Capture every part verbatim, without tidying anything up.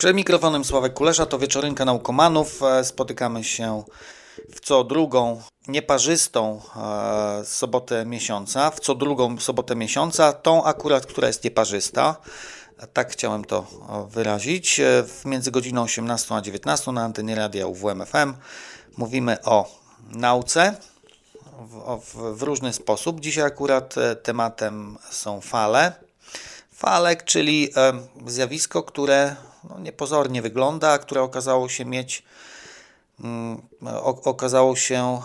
Przed mikrofonem Sławek Kulesza, to Wieczorynka Naukomanów. Spotykamy się w co drugą nieparzystą e, sobotę miesiąca, w co drugą sobotę miesiąca, tą akurat, która jest nieparzysta. Tak chciałem to wyrazić. Między godziną osiemnastą a dziewiętnastą na antenie radia U W M F M mówimy o nauce w, w, w różny sposób. Dzisiaj akurat tematem są fale. Fale, czyli e, zjawisko, które no, niepozornie wygląda, a które okazało się mieć mm, o, okazało się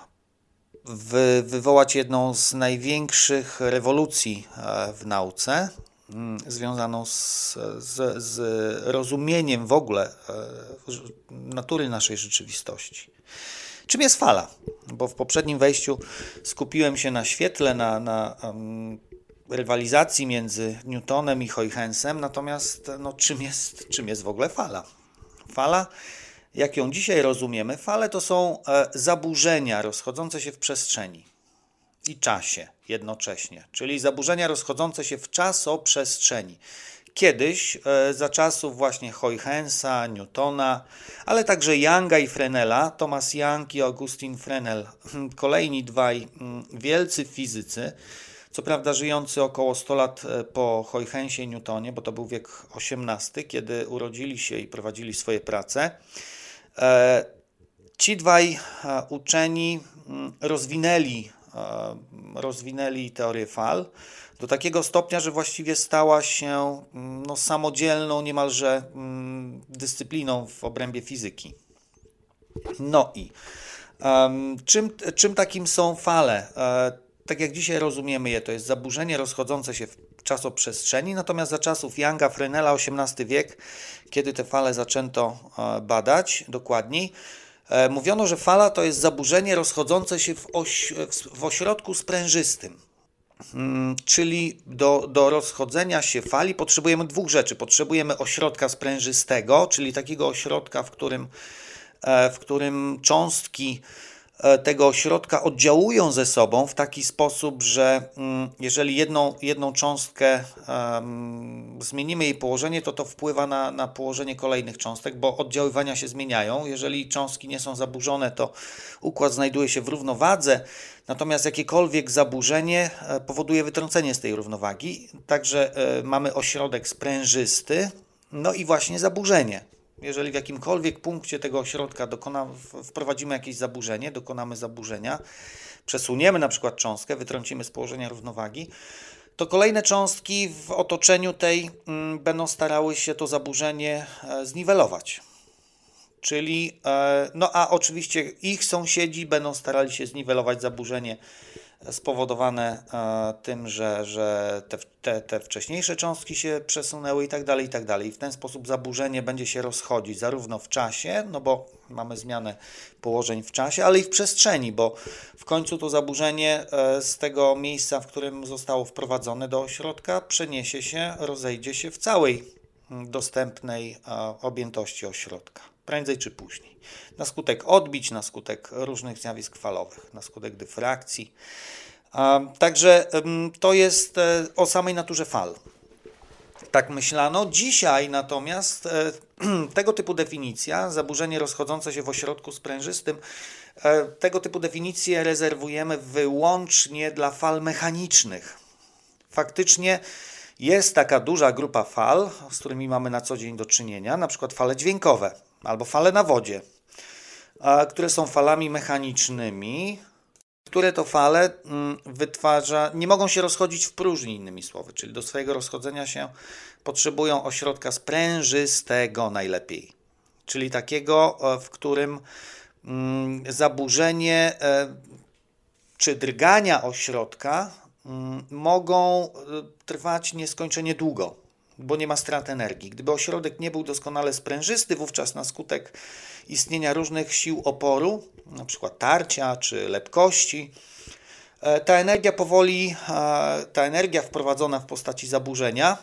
wy, wywołać jedną z największych rewolucji e, w nauce, mm, związaną z, z, z rozumieniem w ogóle e, natury naszej rzeczywistości. Czym jest fala? Bo w poprzednim wejściu skupiłem się na świetle, na, na um, rywalizacji między Newtonem i Huygensem, natomiast no, czym jest, czym jest w ogóle fala? Fala, jak ją dzisiaj rozumiemy, fale to są e, zaburzenia rozchodzące się w przestrzeni i czasie jednocześnie, czyli zaburzenia rozchodzące się w czasoprzestrzeni. Kiedyś, e, za czasów właśnie Huygensa, Newtona, ale także Younga i Fresnela, Thomas Young i Augustin Fresnel, kolejni dwaj wielcy fizycy, co prawda żyjący około sto lat po Huygensie i Newtonie, bo to był wiek osiemnasty, kiedy urodzili się i prowadzili swoje prace. E, ci dwaj uczeni rozwinęli, e, rozwinęli teorię fal do takiego stopnia, że właściwie stała się no, samodzielną niemalże mm, dyscypliną w obrębie fizyki. No i um, czym, czym takim są fale? E, Tak jak dzisiaj rozumiemy je, to jest zaburzenie rozchodzące się w czasoprzestrzeni, natomiast za czasów Younga, Fresnela, osiemnasty wiek, kiedy te fale zaczęto badać dokładniej, mówiono, że fala to jest zaburzenie rozchodzące się w, oś, w ośrodku sprężystym. Czyli do, do rozchodzenia się fali potrzebujemy dwóch rzeczy. Potrzebujemy ośrodka sprężystego, czyli takiego ośrodka, w którym, w którym cząstki tego ośrodka oddziałują ze sobą w taki sposób, że jeżeli jedną, jedną cząstkę um, zmienimy jej położenie, to to wpływa na, na położenie kolejnych cząstek, bo oddziaływania się zmieniają. Jeżeli cząstki nie są zaburzone, to układ znajduje się w równowadze, natomiast jakiekolwiek zaburzenie powoduje wytrącenie z tej równowagi. Także y, mamy ośrodek sprężysty, no i właśnie zaburzenie. Jeżeli w jakimkolwiek punkcie tego ośrodka dokona, wprowadzimy jakieś zaburzenie, dokonamy zaburzenia, przesuniemy na przykład cząstkę, wytrącimy z położenia równowagi, to kolejne cząstki w otoczeniu tej mm, będą starały się to zaburzenie e, zniwelować. Czyli, e, no a oczywiście ich sąsiedzi będą starali się zniwelować zaburzenie spowodowane e, tym, że, że te, te, te wcześniejsze cząstki się przesunęły i tak dalej, i tak dalej. I w ten sposób zaburzenie będzie się rozchodzić zarówno w czasie, no bo mamy zmianę położeń w czasie, ale i w przestrzeni, bo w końcu to zaburzenie e, z tego miejsca, w którym zostało wprowadzone do ośrodka, przeniesie się, rozejdzie się w całej dostępnej e, objętości ośrodka. Prędzej czy później. Na skutek odbić, na skutek różnych zjawisk falowych, na skutek dyfrakcji. Także to jest o samej naturze fal. Tak myślano. Dzisiaj natomiast tego typu definicja, zaburzenie rozchodzące się w ośrodku sprężystym, tego typu definicje rezerwujemy wyłącznie dla fal mechanicznych. Faktycznie jest taka duża grupa fal, z którymi mamy na co dzień do czynienia, na przykład fale dźwiękowe albo fale na wodzie, które są falami mechanicznymi, które to fale wytwarza, nie mogą się rozchodzić w próżni, innymi słowy, czyli do swojego rozchodzenia się potrzebują ośrodka sprężystego najlepiej, czyli takiego, w którym zaburzenie czy drgania ośrodka mogą trwać nieskończenie długo, bo nie ma strat energii. Gdyby ośrodek nie był doskonale sprężysty, wówczas na skutek istnienia różnych sił oporu, na przykład tarcia czy lepkości, ta energia powoli, ta energia wprowadzona w postaci zaburzenia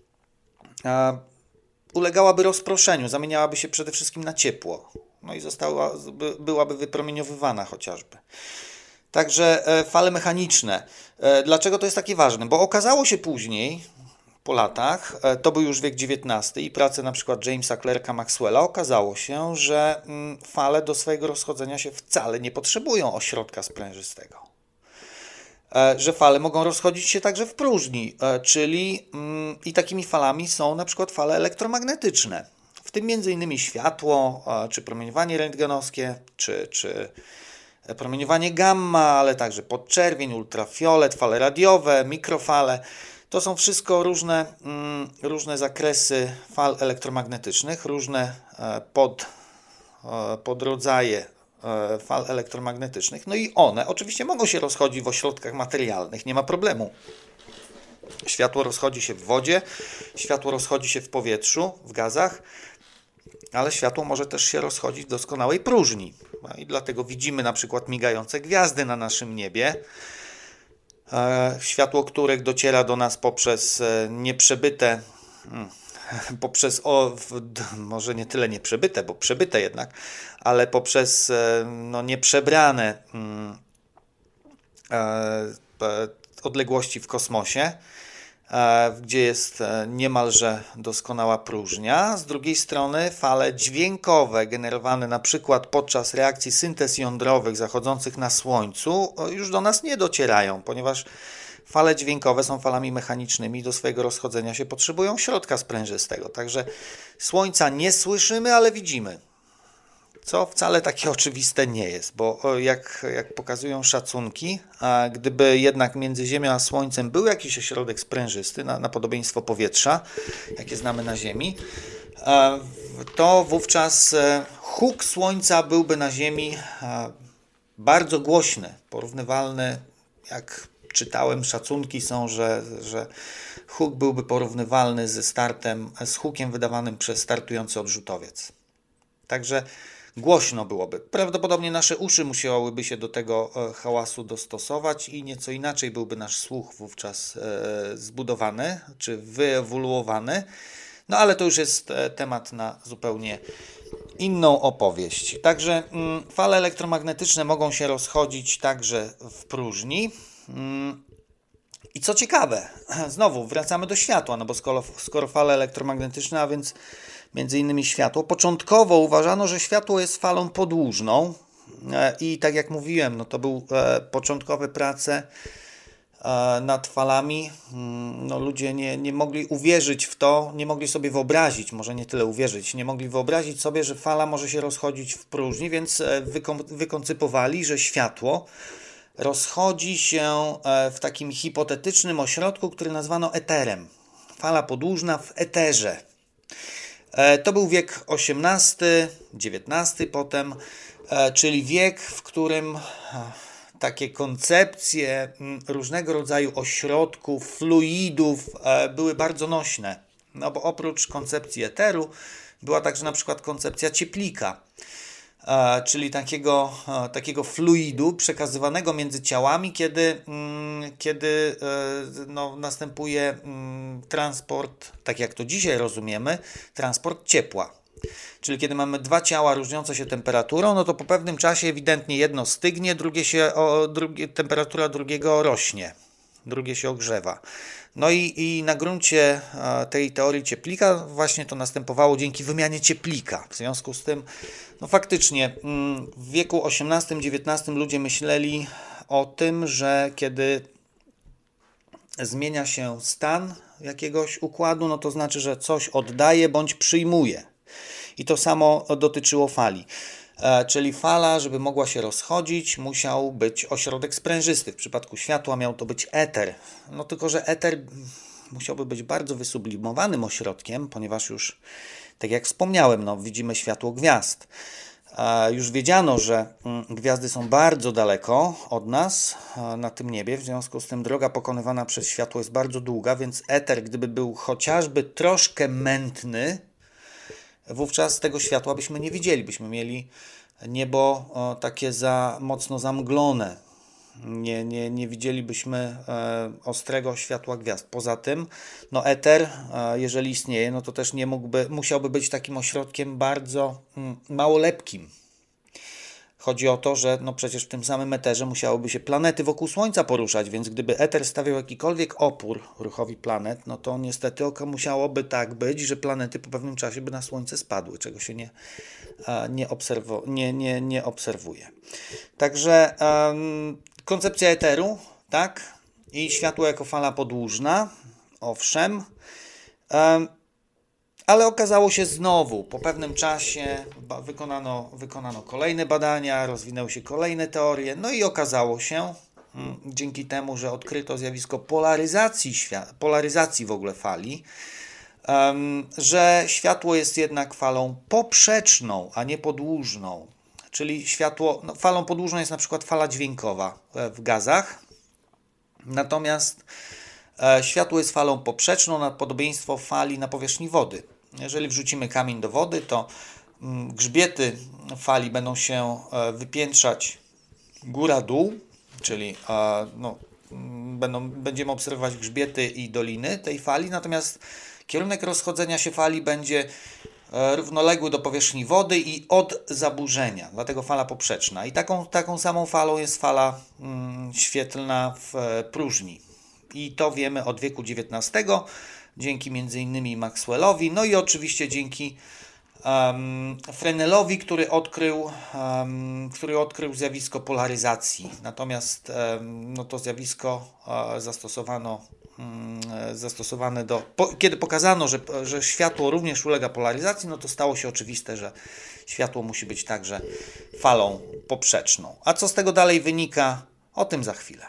ulegałaby rozproszeniu, zamieniałaby się przede wszystkim na ciepło, no i została, byłaby wypromieniowywana chociażby. Także fale mechaniczne. Dlaczego to jest takie ważne? Bo okazało się później, po latach, to był już wiek dziewiętnasty i prace na przykład Jamesa Clerka Maxwella, okazało się, że fale do swojego rozchodzenia się wcale nie potrzebują ośrodka sprężystego. Że fale mogą rozchodzić się także w próżni, czyli i takimi falami są na przykład fale elektromagnetyczne, w tym między innymi światło, czy promieniowanie rentgenowskie, czy, czy promieniowanie gamma, ale także podczerwień, ultrafiolet, fale radiowe, mikrofale. To są wszystko różne, różne zakresy fal elektromagnetycznych, różne pod, podrodzaje fal elektromagnetycznych. No i one oczywiście mogą się rozchodzić w ośrodkach materialnych, nie ma problemu. Światło rozchodzi się w wodzie, światło rozchodzi się w powietrzu, w gazach, ale światło może też się rozchodzić w doskonałej próżni. No i dlatego widzimy na przykład migające gwiazdy na naszym niebie. Światło, które dociera do nas poprzez nieprzebyte, poprzez, o, może nie tyle nieprzebyte, bo przebyte jednak, ale poprzez no, nieprzebrane odległości w kosmosie, gdzie jest niemalże doskonała próżnia. Z drugiej strony fale dźwiękowe generowane na przykład podczas reakcji syntez jądrowych zachodzących na Słońcu już do nas nie docierają, ponieważ fale dźwiękowe są falami mechanicznymi i do swojego rozchodzenia się potrzebują środka sprężystego. Także Słońca nie słyszymy, ale widzimy. Co wcale takie oczywiste nie jest, bo jak, jak pokazują szacunki, a gdyby jednak między Ziemią a Słońcem był jakiś ośrodek sprężysty, na, na podobieństwo powietrza, jakie znamy na Ziemi, to wówczas huk Słońca byłby na Ziemi bardzo głośny, porównywalny, jak czytałem, szacunki są, że, że huk byłby porównywalny ze startem, z hukiem wydawanym przez startujący odrzutowiec. Także głośno byłoby. Prawdopodobnie nasze uszy musiałyby się do tego hałasu dostosować i nieco inaczej byłby nasz słuch wówczas zbudowany czy wyewoluowany. No ale to już jest temat na zupełnie inną opowieść. Także fale elektromagnetyczne mogą się rozchodzić także w próżni. I co ciekawe, znowu wracamy do światła, no bo skoro, skoro fale elektromagnetyczne, a więc między innymi światło, początkowo uważano, że światło jest falą podłużną i tak jak mówiłem, no to były początkowe prace nad falami. No, ludzie nie, nie mogli uwierzyć w to, nie mogli sobie wyobrazić, może nie tyle uwierzyć, nie mogli wyobrazić sobie, że fala może się rozchodzić w próżni, więc wyko- wykoncypowali, że światło rozchodzi się w takim hipotetycznym ośrodku, który nazwano eterem. Fala podłużna w eterze. To był wiek osiemnasty, dziewiętnasty potem, czyli wiek, w którym takie koncepcje różnego rodzaju ośrodków, fluidów były bardzo nośne. No bo oprócz koncepcji eteru była także na przykład koncepcja cieplika, czyli takiego, takiego fluidu przekazywanego między ciałami, kiedy, kiedy no, następuje transport, tak jak to dzisiaj rozumiemy, transport ciepła. Czyli kiedy mamy dwa ciała różniące się temperaturą, no to po pewnym czasie ewidentnie jedno stygnie, drugie się, o, drugie, temperatura drugiego rośnie, drugie się ogrzewa. No i, i na gruncie tej teorii cieplika właśnie to następowało dzięki wymianie cieplika. W związku z tym, no faktycznie w wieku osiemnastym dziewiętnastym ludzie myśleli o tym, że kiedy zmienia się stan jakiegoś układu, no to znaczy, że coś oddaje bądź przyjmuje. I to samo dotyczyło fali. E, czyli fala, żeby mogła się rozchodzić, musiał być ośrodek sprężysty. W przypadku światła miał to być eter. No tylko, że eter musiałby być bardzo wysublimowanym ośrodkiem, ponieważ już, tak jak wspomniałem, no, widzimy światło gwiazd. E, już wiedziano, że mm, gwiazdy są bardzo daleko od nas e, na tym niebie, w związku z tym droga pokonywana przez światło jest bardzo długa, więc eter, gdyby był chociażby troszkę mętny, wówczas tego światła byśmy nie widzieli, byśmy mieli niebo o, takie za mocno zamglone. Nie, nie, nie widzielibyśmy e, ostrego światła gwiazd. Poza tym, no eter, e, jeżeli istnieje, no to też nie mógłby, musiałby być takim ośrodkiem bardzo mm, mało lepkim. Chodzi o to, że no przecież w tym samym eterze musiałyby się planety wokół Słońca poruszać, więc gdyby eter stawiał jakikolwiek opór ruchowi planet, no to niestety oko musiałoby tak być, że planety po pewnym czasie by na Słońce spadły, czego się nie, nie, obserwo- nie, nie, nie obserwuje. Także um, koncepcja eteru, tak, i światło jako fala podłużna, owszem, um, ale okazało się znowu, po pewnym czasie wykonano, wykonano kolejne badania, rozwinęły się kolejne teorie, no i okazało się, mm, dzięki temu, że odkryto zjawisko polaryzacji, świat- polaryzacji w ogóle fali, um, że światło jest jednak falą poprzeczną, a nie podłużną. Czyli światło, no, falą podłużną jest na przykład fala dźwiękowa w gazach, natomiast e, światło jest falą poprzeczną na podobieństwo fali na powierzchni wody. Jeżeli wrzucimy kamień do wody, to mm, grzbiety fali będą się e, wypiętrzać góra-dół, czyli e, no, będą, będziemy obserwować grzbiety i doliny tej fali, natomiast kierunek rozchodzenia się fali będzie równoległy do powierzchni wody i od zaburzenia, dlatego fala poprzeczna. I taką, taką samą falą jest fala mm, świetlna w e, próżni. I to wiemy od wieku dziewiętnastego, dzięki między innymi Maxwellowi, no i oczywiście dzięki um, Frenelowi, który odkrył, um, który odkrył zjawisko polaryzacji. Natomiast um, no to zjawisko um, zastosowano zastosowane do... Po, kiedy pokazano, że, że światło również ulega polaryzacji, no to stało się oczywiste, że światło musi być także falą poprzeczną. A co z tego dalej wynika? O tym za chwilę.